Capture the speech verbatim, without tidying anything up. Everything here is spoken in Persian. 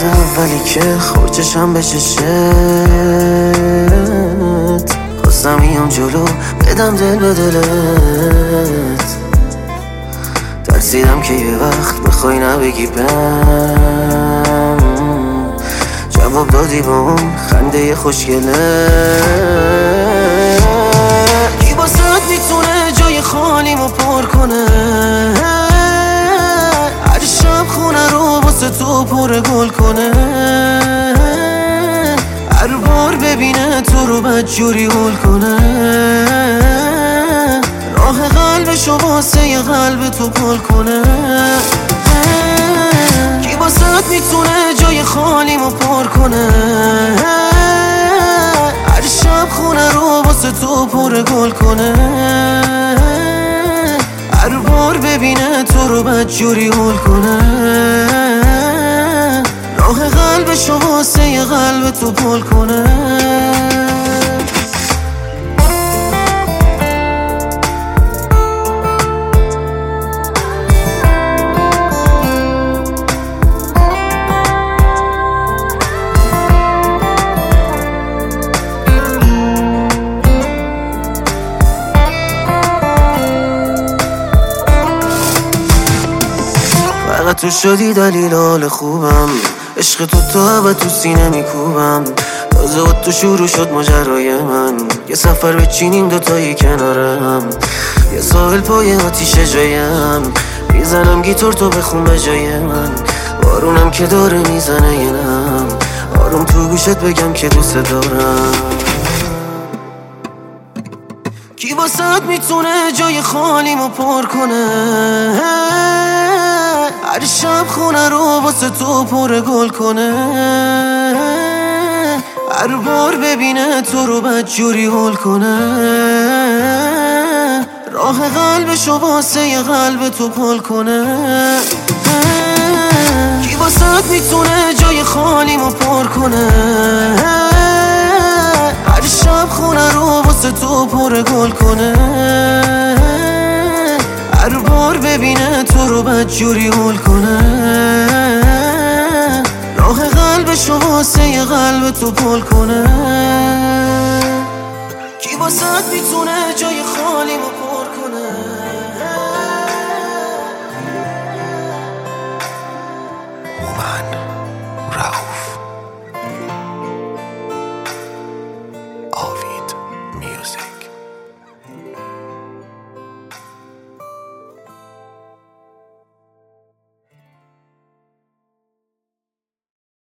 لحظه اولی که خورچشم به چشت خواستم میام جلو بدم دل به دلت، ترسیدم که یه وقت بخوای نبگی بهم، جواب دادی با اون خنده خوشگله. کی باست میتونه جای خالیمو پر کنه، هر شب خونه رو واسه تو پر گل کنه، هر بار ببینه تو رو بدجوری هول کنه، راه قلبشو واسه یه قلب تو پل کنه. کی باست میتونه جای خالیمو پر کنه، هر شب خونه رو واسه تو پر گل کنه، هر بار ببینه تو رو بدجوری هول کنه، راه قلبشو واسه یه قلب تو پل کنه. فقط تو شدی دلیل حال خوبم، عشق تو تو هوا تو سینه میکوبم، تازه و تو شروع شد ماجرای من، یه سفر بچینیم دوتایی کنارم، یه ساحل پای آتیشه جایم، میزنم گیتار تو بخون به جای من، بارونم که داره میزنه یه نم، آروم تو گوشت بگم که دوست دارم. کی واسه میتونه جای خالیمو پر کنه، هر شب خونه رو واسه تو پر گل کنه، هر بار ببینه تو رو بدجوری هول کنه، راه قلبشو واسه یه قلب تو پل کنه. کی واسه میتونه جای خالیمو پر کنه، هر شب خونه رو واسه تو پر گل کنه، هر بار ببینه تو رو بدجوری هول کنه، راه قلبشو واسه یه قلب تو پل کنه. کی واسه میتونه جای خالی